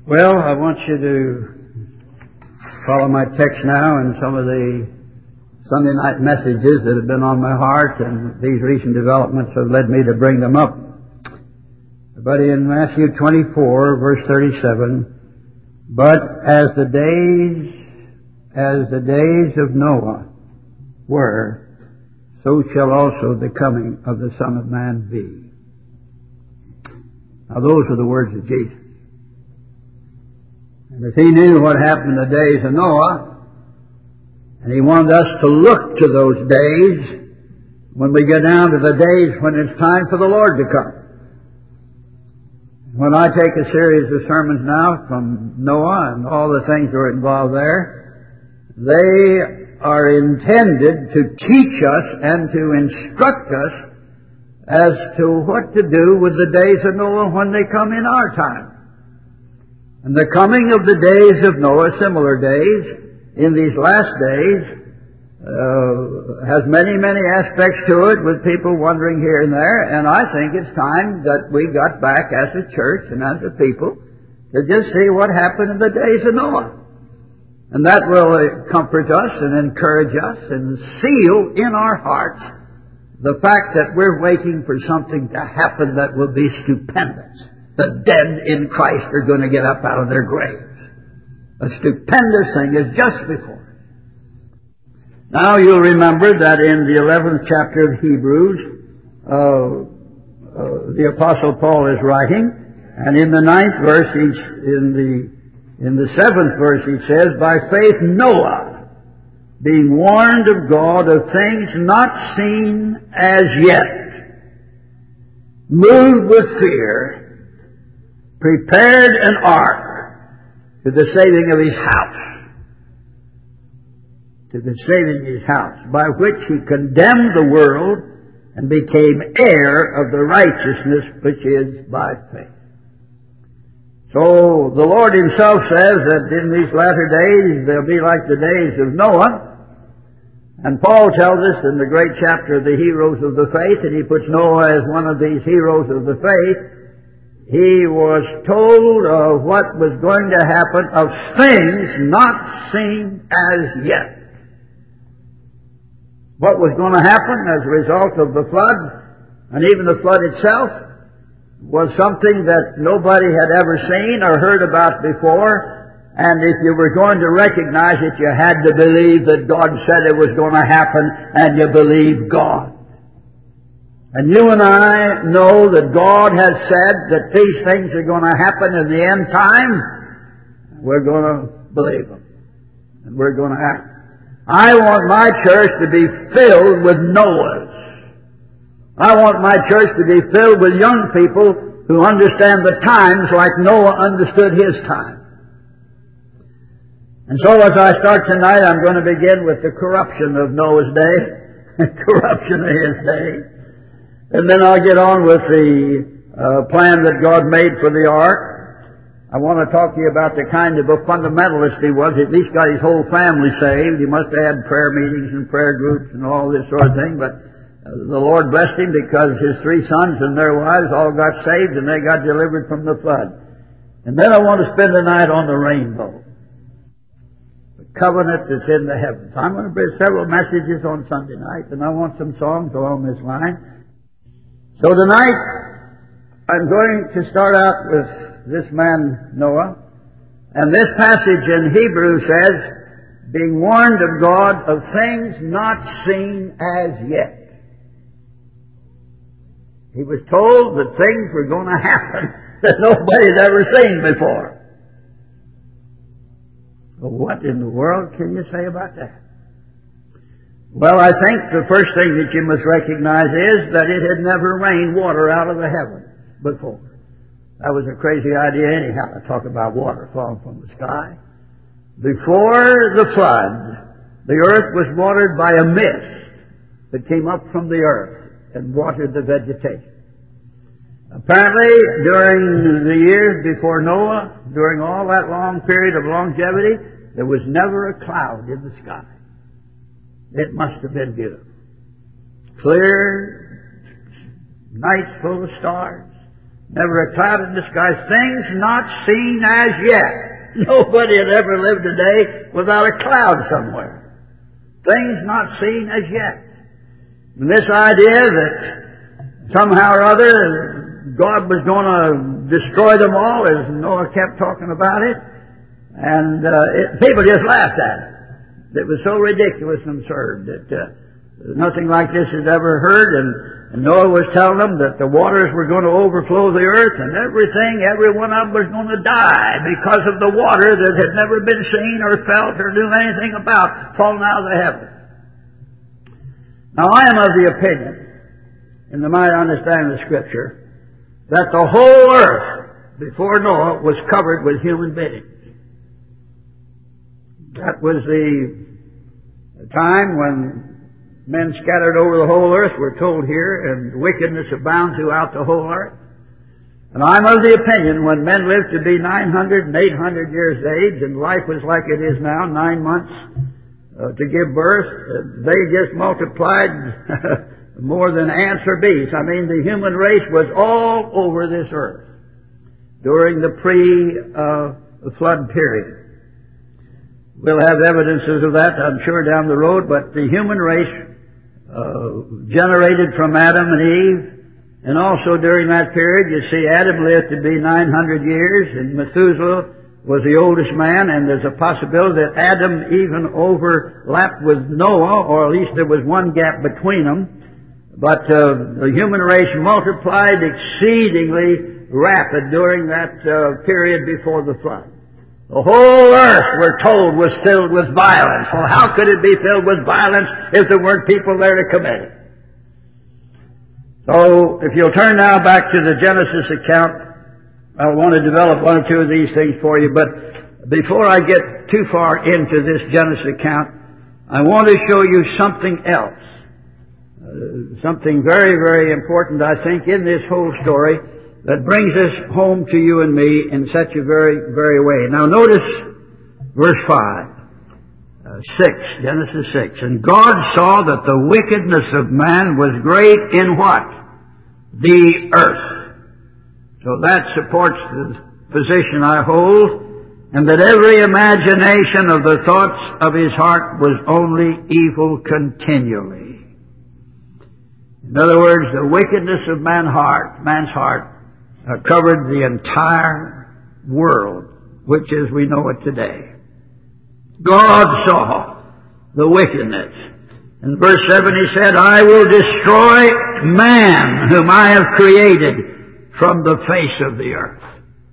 Well, I want you to follow my text now and some of the Sunday night messages that have been on my heart, and these recent developments have led me to bring them up. But in Matthew 24, verse 37, but as the days of Noah were, so shall also the coming of the Son of Man be. Now those are the words of Jesus. And if he knew what happened in the days of Noah, and he wanted us to look to those days when we get down to the days when it's time for the Lord to come. When I take a series of sermons now from Noah and all the things that are involved there, they are intended to teach us and to instruct us as to what to do with the days of Noah when they come in our time. And the coming of the days of Noah, similar days, in these last days, has many, many aspects to it, with people wondering here and there, and I think it's time that we got back as a church and as a people to just see what happened in the days of Noah. And that will comfort us and encourage us and seal in our hearts the fact that we're waiting for something to happen that will be stupendous. The dead in Christ are going to get up out of their graves. A stupendous thing is just before us. Now you'll remember that in the 11th chapter of Hebrews, the Apostle Paul is writing, and in the 9th verse, in the 7th verse, he says, by faith Noah, being warned of God of things not seen as yet, moved with fear, prepared an ark to the saving of his house. To the saving of his house, by which he condemned the world and became heir of the righteousness which is by faith. So the Lord himself says that in these latter days they'll be like the days of Noah. And Paul tells us in the great chapter of the heroes of the faith, and he puts Noah as one of these heroes of the faith. He was told of what was going to happen, of things not seen as yet. What was going to happen as a result of the flood, and even the flood itself, was something that nobody had ever seen or heard about before. And if you were going to recognize it, you had to believe that God said it was going to happen, and you believe God. And you and I know that God has said that these things are going to happen in the end time. We're going to believe them. And we're going to act. I want my church to be filled with Noahs. I want my church to be filled with young people who understand the times like Noah understood his time. And so as I start tonight, I'm going to begin with the corruption of Noah's day, corruption of his day. And then I'll get on with the plan that God made for the ark. I want to talk to you about the kind of a fundamentalist he was. He at least got his whole family saved. He must have had prayer meetings and prayer groups and all this sort of thing. But the Lord blessed him because his 3 sons and their wives all got saved and they got delivered from the flood. And then I want to spend the night on the rainbow. The covenant that's in the heavens. I'm going to bring several messages on Sunday night, and I want some songs along this line. So tonight, I'm going to start out with this man, Noah. And this passage in Hebrews says, being warned of God of things not seen as yet. He was told that things were going to happen that nobody's ever seen before. Well, what in the world can you say about that? Well, I think the first thing that you must recognize is that it had never rained water out of the heavens before. That was a crazy idea anyhow, to talk about water falling from the sky. Before the flood, the earth was watered by a mist that came up from the earth and watered the vegetation. Apparently, during the years before Noah, during all that long period of longevity, there was never a cloud in the sky. It must have been beautiful. Clear, nights full of stars, Never a cloud in the sky. Things not seen as yet. Nobody had ever lived a day without a cloud somewhere. Things not seen as yet. And this idea that somehow or other God was going to destroy them all, as Noah kept talking about it, and people just laughed at it. It was so ridiculous and absurd that nothing like this had ever heard, and Noah was telling them that the waters were going to overflow the earth, and every one of them was going to die because of the water that had never been seen or felt or knew anything about falling out of the heavens. Now, I am of the opinion, in my understanding of the Scripture, that the whole earth before Noah was covered with human beings. That was the time when men scattered over the whole earth, we're told here, and wickedness abound throughout the whole earth. And I'm of the opinion when men lived to be 900 and 800 years of age, and life was like it is now, 9 months to give birth, they just multiplied more than ants or bees. I mean, the human race was all over this earth during the pre-flood period. We'll have evidences of that, I'm sure, down the road, but the human race generated from Adam and Eve, and also during that period, you see, Adam lived to be 900 years, and Methuselah was the oldest man, and there's a possibility that Adam even overlapped with Noah, or at least there was one gap between them. But the human race multiplied exceedingly rapid during that period before the flood. The whole earth, we're told, was filled with violence. Well, how could it be filled with violence if there weren't people there to commit it? So, if you'll turn now back to the Genesis account, I want to develop one or two of these things for you, but before I get too far into this Genesis account, I want to show you something else. Something very, very important, I think, in this whole story that brings us home to you and me in such a very, very way. Now notice verse 6, Genesis 6. And God saw that the wickedness of man was great in what? The earth. So that supports the position I hold, and that every imagination of the thoughts of his heart was only evil continually. In other words, the wickedness of man's heart, covered the entire world, which as we know it today. God saw the wickedness. In verse 7 he said, I will destroy man whom I have created from the face of the earth.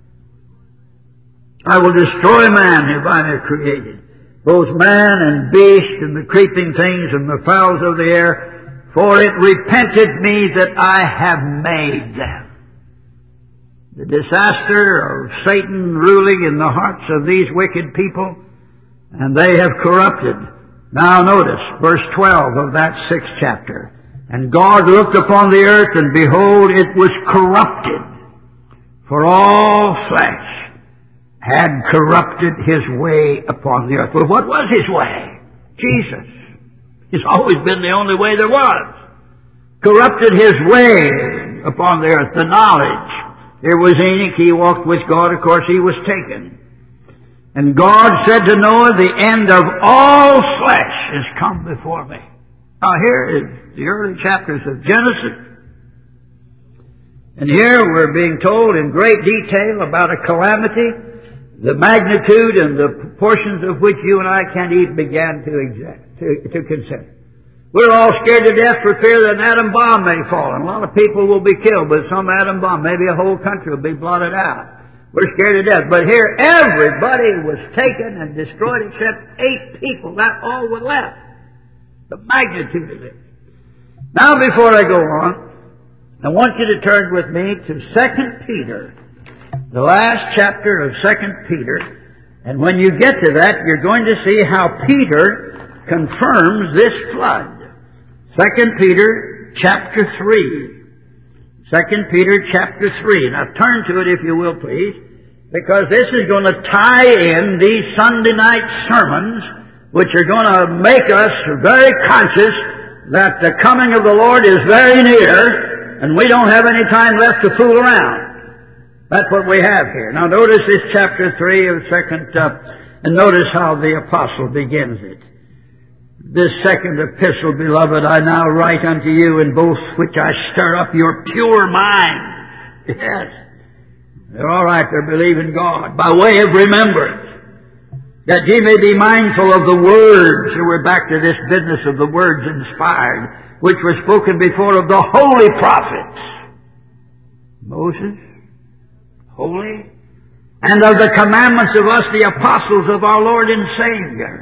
I will destroy man whom I have created, both man and beast and the creeping things and the fowls of the air, for it repented me that I have made them. The disaster of Satan ruling in the hearts of these wicked people, and they have corrupted. Now notice verse 12 of that 6th chapter. And God looked upon the earth, and behold, it was corrupted, for all flesh had corrupted his way upon the earth. Well, what was his way? Jesus. He's always been the only way there was. Corrupted his way upon the earth, the knowledge. Here was Enoch, he walked with God, of course he was taken. And God said to Noah, the end of all flesh is come before me. Now here is the early chapters of Genesis. And here we're being told in great detail about a calamity, the magnitude and the proportions of which you and I can't even begin to consider. We're all scared to death for fear that an atom bomb may fall. And a lot of people will be killed by some atom bomb. Maybe a whole country will be blotted out. We're scared to death. But here everybody was taken and destroyed except 8 people. That's all was left. The magnitude of it. Now before I go on, I want you to turn with me to 2 Peter, the last chapter of 2 Peter. And when you get to that, you're going to see how Peter confirms this flood. 2 Peter chapter 3. 2 Peter chapter 3. Now turn to it if you will, please, because this is going to tie in these Sunday night sermons, which are going to make us very conscious that the coming of the Lord is very near, and we don't have any time left to fool around. That's what we have here. Now notice this chapter 3 of and notice how the apostle begins it. This second epistle, beloved, I now write unto you in both which I stir up your pure mind. Yes. They're all right, they're believing God. By way of remembrance, that ye may be mindful of the words. So we're back to this business of the words inspired, which were spoken before of the holy prophets. Moses, holy, and of the commandments of us, the apostles of our Lord and Savior.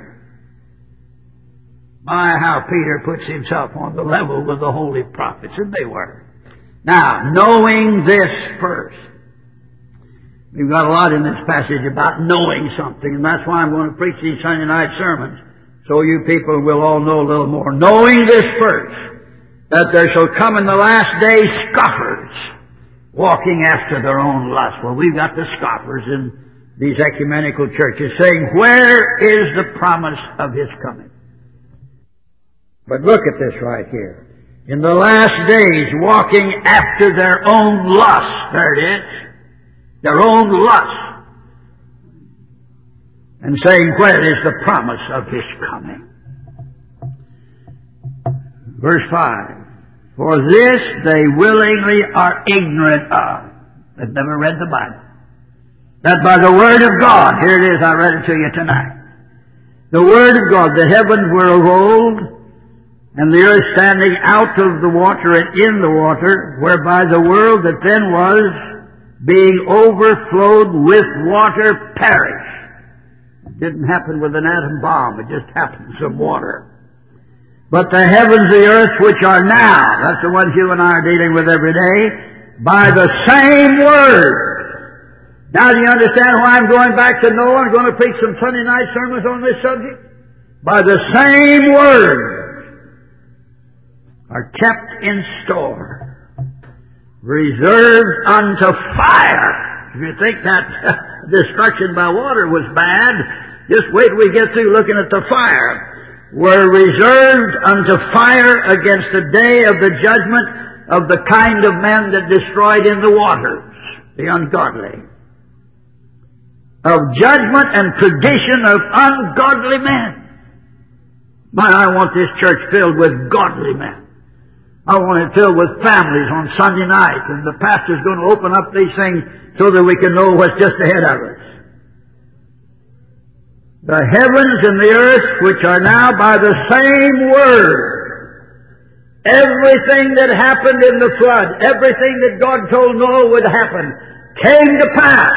My, how Peter puts himself on the level with the holy prophets, and they were. Now, knowing this first. We've got a lot in this passage about knowing something, and that's why I'm going to preach these Sunday night sermons, so you people will all know a little more. Knowing this first, that there shall come in the last days scoffers, walking after their own lust. Well, we've got the scoffers in these ecumenical churches saying, where is the promise of His coming? But look at this right here. In the last days, walking after their own lust. There it is. Their own lust. And saying, where is the promise of His coming? Verse 5. For this they willingly are ignorant of. They've never read the Bible. That by the Word of God, here it is, I read it to you tonight. The Word of God, the heavens were of old, and the earth standing out of the water and in the water, whereby the world that then was, being overflowed with water, perished. It didn't happen with an atom bomb, it just happened with some water. But the heavens, the earth, which are now, that's the ones you and I are dealing with every day, by the same Word. Now do you understand why I'm going back to Noah? I'm going to preach some Sunday night sermons on this subject. By the same Word are kept in store, reserved unto fire. If you think that destruction by water was bad, just wait till we get through looking at the fire. Were reserved unto fire against the day of the judgment of the kind of men that destroyed in the waters, the ungodly. Of judgment and perdition of ungodly men. Man, I want this church filled with godly men. I want it filled with families on Sunday night, and the pastor's going to open up these things so that we can know what's just ahead of us. The heavens and the earth, which are now by the same Word, everything that happened in the flood, everything that God told Noah would happen, came to pass.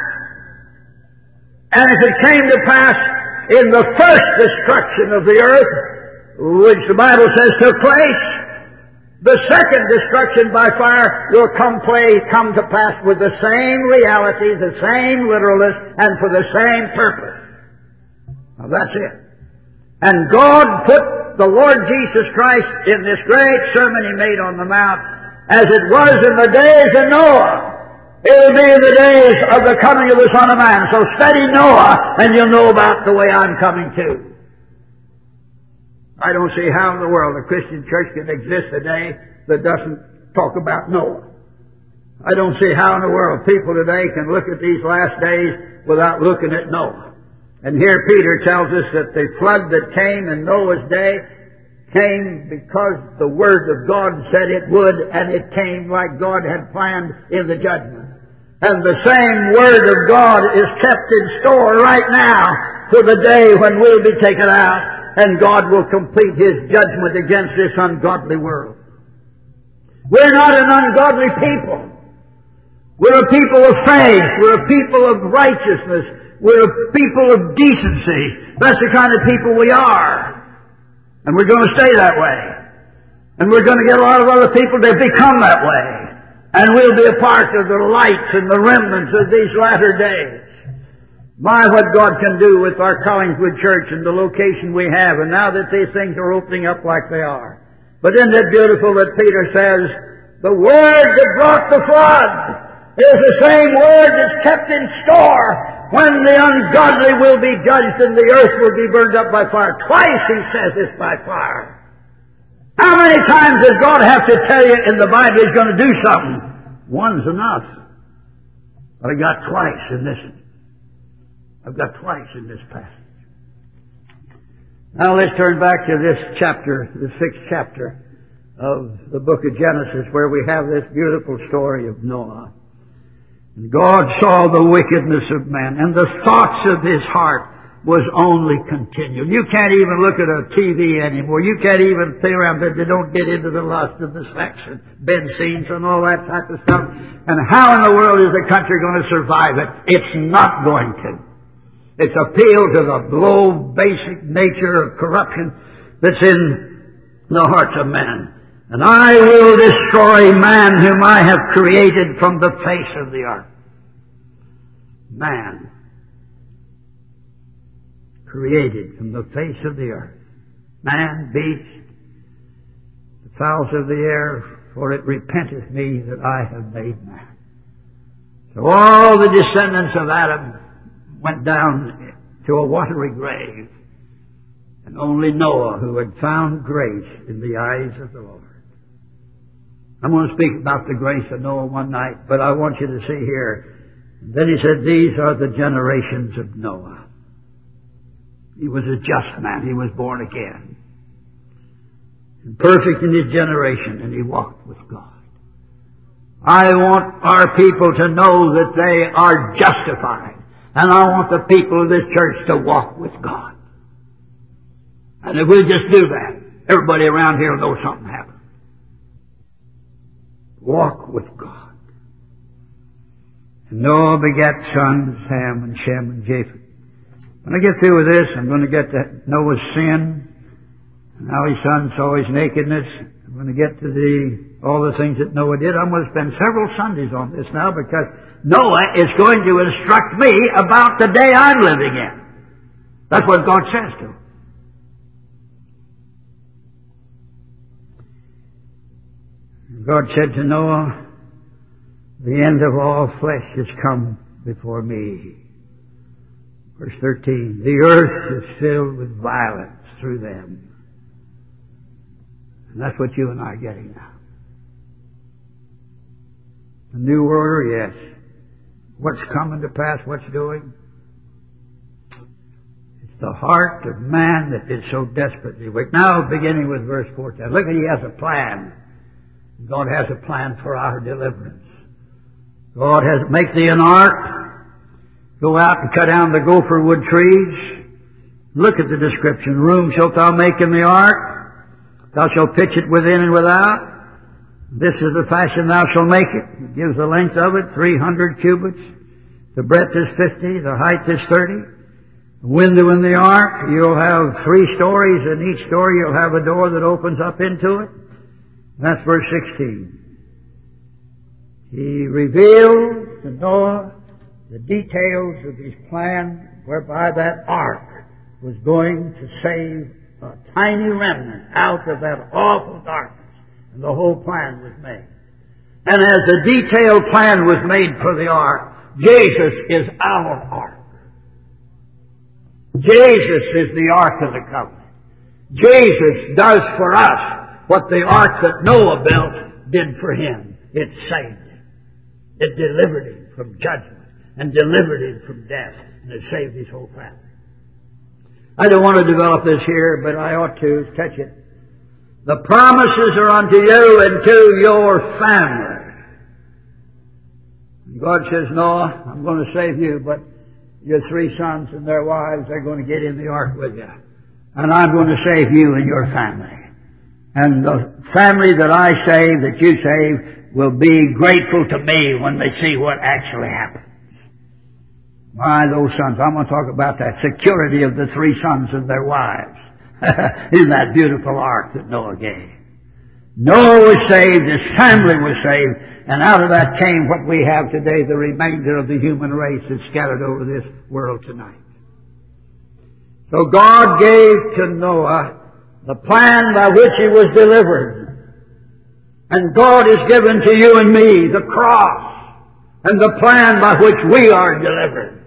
And as it came to pass in the first destruction of the earth, which the Bible says took place, the second destruction by fire will come to pass with the same reality, the same literalness, and for the same purpose. Now that's it. And God put the Lord Jesus Christ in this great sermon He made on the Mount, as it was in the days of Noah. It will be in the days of the coming of the Son of Man. So study Noah, and you'll know about the way I'm coming too. I don't see how in the world a Christian church can exist today that doesn't talk about Noah. I don't see how in the world people today can look at these last days without looking at Noah. And here Peter tells us that the flood that came in Noah's day came because the Word of God said it would, and it came like God had planned in the judgment. And the same Word of God is kept in store right now for the day when we'll be taken out. And God will complete His judgment against this ungodly world. We're not an ungodly people. We're a people of faith. We're a people of righteousness. We're a people of decency. That's the kind of people we are. And we're going to stay that way. And we're going to get a lot of other people to become that way. And we'll be a part of the lights and the remnants of these latter days. My, what God can do with our Collingswood Church and the location we have, and now that these things are opening up like they are. But isn't it beautiful that Peter says, the Word that brought the flood is the same Word that's kept in store when the ungodly will be judged and the earth will be burned up by fire. Twice He says this, by fire. How many times does God have to tell you in the Bible He's going to do something? One's enough. But I've got twice in this passage. Now let's turn back to this chapter, the 6th chapter of the book of Genesis, where we have this beautiful story of Noah. And God saw the wickedness of man, and the thoughts of his heart was only continual. You can't even look at a TV anymore. You can't even play around that they don't get into the lust and the sex and bed scenes and all that type of stuff. And how in the world is the country going to survive it? It's not going to. It's appeal to the low, basic nature of corruption that's in the hearts of man. And I will destroy man whom I have created from the face of the earth. Man. Created from the face of the earth. Man, beast, the fowls of the air, for it repenteth me that I have made man. So all the descendants of Adam went down to a watery grave, and only Noah, who had found grace in the eyes of the Lord. I'm going to speak about the grace of Noah one night, but I want you to see here. Then he said, these are the generations of Noah. He was a just man. He was born again. And perfect in his generation, and he walked with God. I want our people to know that they are justified. And I want the people of this church to walk with God. And if we just do that, everybody around here will know something happened. Walk with God. And Noah begat sons, Ham and Shem and Japheth. When I get through with this, I'm going to get to Noah's sin, and how his son saw his nakedness. I'm going to get to all the things that Noah did. I'm going to spend several Sundays on this now, because Noah is going to instruct me about the day I'm living in. That's what God says to him. God said to Noah, the end of all flesh has come before me. Verse 13, the earth is filled with violence through them. And that's what you and I are getting now. The new order, yes. What's coming to pass, what's doing? It's the heart of man that is so desperately wicked. Now, beginning with verse 14. Look, he has a plan. God has a plan for our deliverance. God has, make thee an ark. Go out and cut down the gopher wood trees. Look at the description. Room shalt thou make in the ark. Thou shalt pitch it within and without. This is the fashion thou shalt make it. It gives the length of it, 300 cubits. The breadth is 50. The height is 30. The window in the ark, you'll have 3 stories. In each story you'll have a door that opens up into it. That's verse 16. He revealed to Noah the details of his plan whereby that ark was going to save a tiny remnant out of that awful darkness. And the whole plan was made. And as the detailed plan was made for the ark, Jesus is our ark. Jesus is the ark of the covenant. Jesus does for us what the ark that Noah built did for him. It saved him. It delivered him from judgment and delivered him from death, and it saved his whole family. I don't want to develop this here, but I ought to touch it. The promises are unto you and to your family. God says, Noah, I'm going to save you, but your 3 sons and their wives are going to get in the ark with you. And I'm going to save you and your family. And the family that I save, that you save, will be grateful to me when they see what actually happened. My, those sons. I'm going to talk about that security of the 3 sons and their wives. Isn't that beautiful ark that Noah gave? Noah was saved, his family was saved, and out of that came what we have today, the remainder of the human race that's scattered over this world tonight. So God gave to Noah the plan by which he was delivered. And God has given to you and me the cross and the plan by which we are delivered.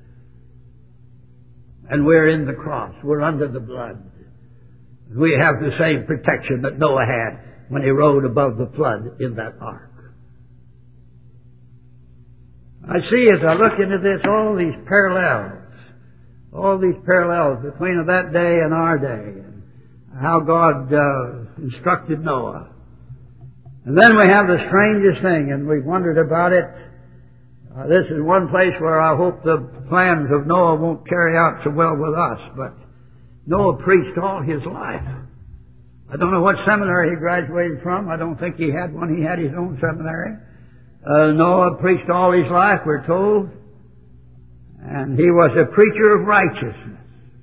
And we're in the cross. We're under the blood. We have the same protection that Noah had when he rode above the flood in that ark. I see as I look into this all these parallels between that day and our day, and how God instructed Noah. And then we have the strangest thing, and we've wondered about it. This is one place where I hope the plans of Noah won't carry out so well with us, but Noah preached all his life. I don't know what seminary he graduated from. I don't think he had one. He had his own seminary. Noah preached all his life, we're told. And he was a preacher of righteousness.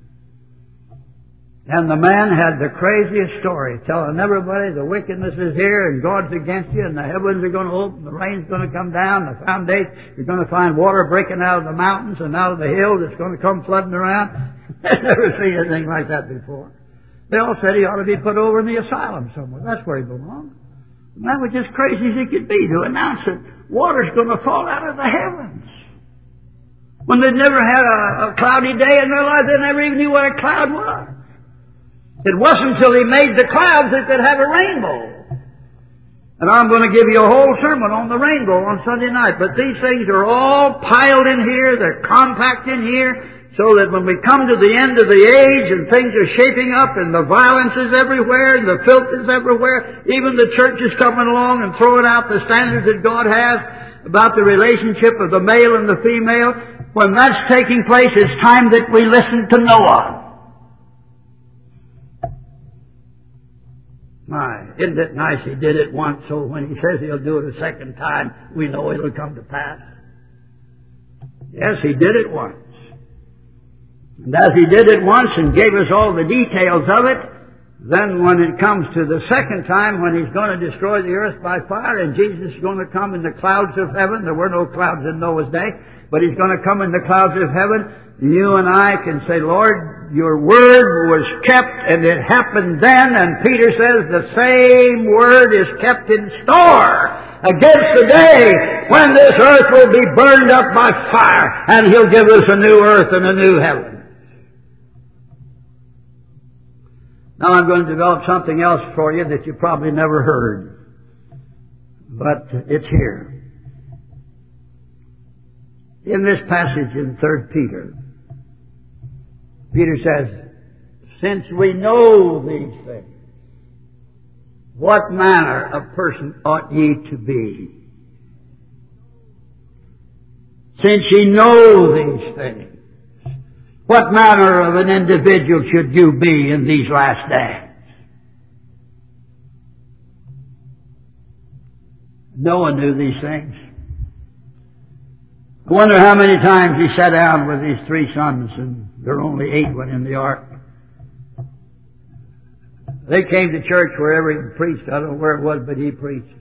And the man had the craziest story, telling everybody the wickedness is here and God's against you and the heavens are going to open, the rain's going to come down, the foundation, you're going to find water breaking out of the mountains and out of the hills, it's going to come flooding around. I've never seen anything like that before. They all said he ought to be put over in the asylum somewhere. That's where he belonged. And that was just crazy as he could be to announce that water's going to fall out of the heavens. When they'd never had a cloudy day in their life, they never even knew what a cloud was. It wasn't until he made the clouds that could have a rainbow. And I'm going to give you a whole sermon on the rainbow on Sunday night. But these things are all piled in here, they're compact in here, so that when we come to the end of the age and things are shaping up and the violence is everywhere and the filth is everywhere, even the church is coming along and throwing out the standards that God has about the relationship of the male and the female, when that's taking place, it's time that we listen to Noah. My, isn't it nice he did it once, so when he says he'll do it a second time, we know it'll come to pass? Yes, he did it once. And as he did it once and gave us all the details of it, then when it comes to the second time, when he's going to destroy the earth by fire, and Jesus is going to come in the clouds of heaven, there were no clouds in Noah's day, but he's going to come in the clouds of heaven, you and I can say, Lord, your word was kept, and it happened then, and Peter says the same word is kept in store against the day when this earth will be burned up by fire, and he'll give us a new earth and a new heaven. Now I'm going to develop something else for you that you probably never heard, but it's here. In this passage in 3 Peter, Peter says, since we know these things, what manner of person ought ye to be? Since ye know these things, what manner of an individual should you be in these last days? Noah knew these things. I wonder how many times he sat down with his 3 sons, and there were only 8 went in the ark. They came to church wherever he preached. I don't know where it was, but he preached.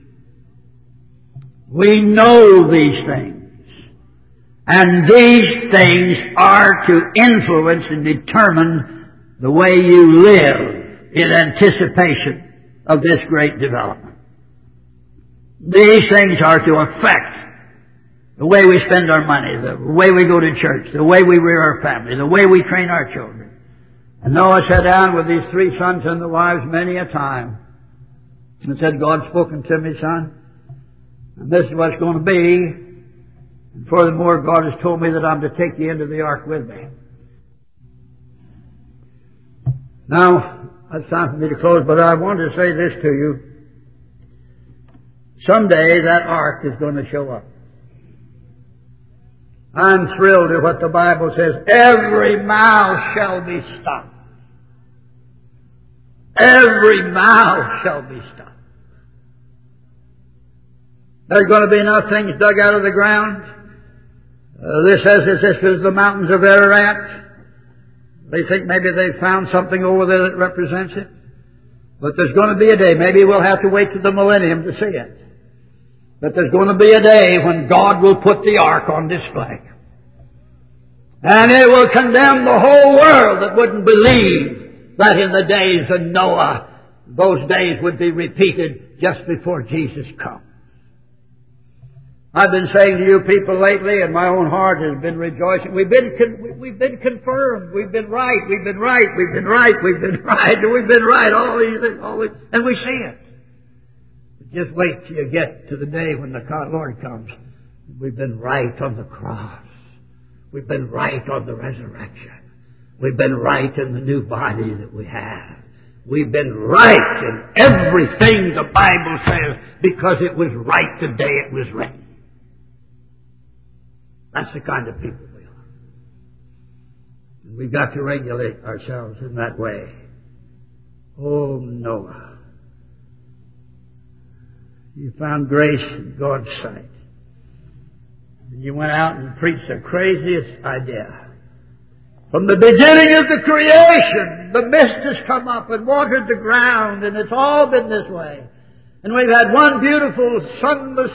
We know these things. And these things are to influence and determine the way you live in anticipation of this great development. These things are to affect the way we spend our money, the way we go to church, the way we rear our family, the way we train our children. And Noah sat down with his 3 sons and the wives many a time and said, God's spoken to me, son, and this is what it's going to be. And furthermore, God has told me that I'm to take you into the ark with me. Now, it's time for me to close, but I want to say this to you. Someday that ark is going to show up. I'm thrilled at what the Bible says. Every mouth shall be stopped. Every mouth shall be stopped. There's going to be enough things dug out of the ground. This says this is the mountains of Ararat. They think maybe they found something over there that represents it. But there's going to be a day, maybe we'll have to wait to the millennium to see it. But there's going to be a day when God will put the ark on display. And it will condemn the whole world that wouldn't believe that in the days of Noah, those days would be repeated just before Jesus comes. I've been saying to you people lately, and my own heart has been rejoicing, we've been confirmed, we've been right, we've been right, we've been right, we've been right, and we've been right, all these things, and we see it. Just wait till you get to the day when the Lord comes. We've been right on the cross. We've been right on the resurrection. We've been right in the new body that we have. We've been right in everything the Bible says because it was right the day it was written. That's the kind of people we are. And we've got to regulate ourselves in that way. Oh, Noah. You found grace in God's sight. And you went out and preached the craziest idea. From the beginning of the creation, the mist has come up and watered the ground, and it's all been this way. And we've had one beautiful sunless,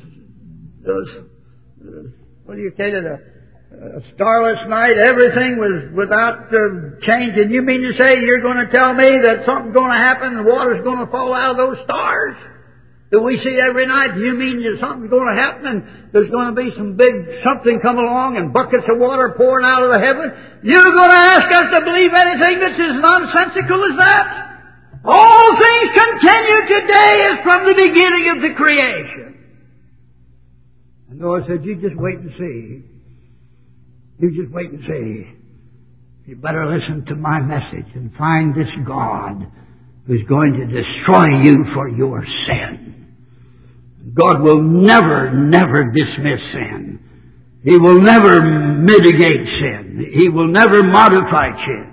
what do you call it, a starless night. Everything was without change. And you mean to say you're going to tell me that something's going to happen and water's going to fall out of those stars that we see every night? Do you mean that something's going to happen and there's going to be some big something come along and buckets of water pouring out of the heaven? You're going to ask us to believe anything that's as nonsensical as that? All things continue today as from the beginning of the creation. And Noah said, you just wait and see. You just wait and see. You better listen to my message and find this God who's going to destroy you for your sin. God will never, never dismiss sin. He will never mitigate sin. He will never modify sin.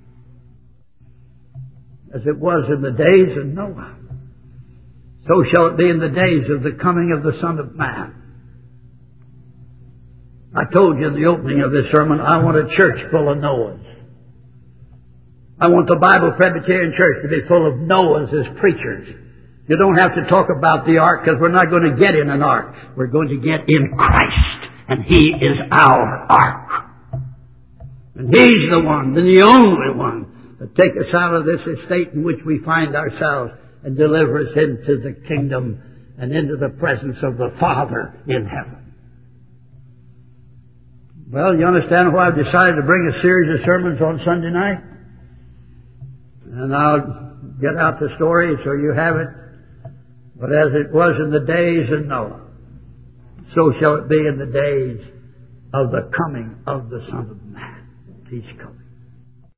As it was in the days of Noah, so shall it be in the days of the coming of the Son of Man. I told you in the opening of this sermon, I want a church full of Noahs. I want the Bible Presbyterian Church to be full of Noahs as preachers. You don't have to talk about the ark because we're not going to get in an ark. We're going to get in Christ. And He is our ark. And He's the one, and the only one, that take us out of this estate in which we find ourselves and deliver us into the kingdom and into the presence of the Father in heaven. Well, you understand why I've decided to bring a series of sermons on Sunday night? And I'll get out the story so you have it. But as it was in the days of Noah, so shall it be in the days of the coming of the Son of Man. He's coming.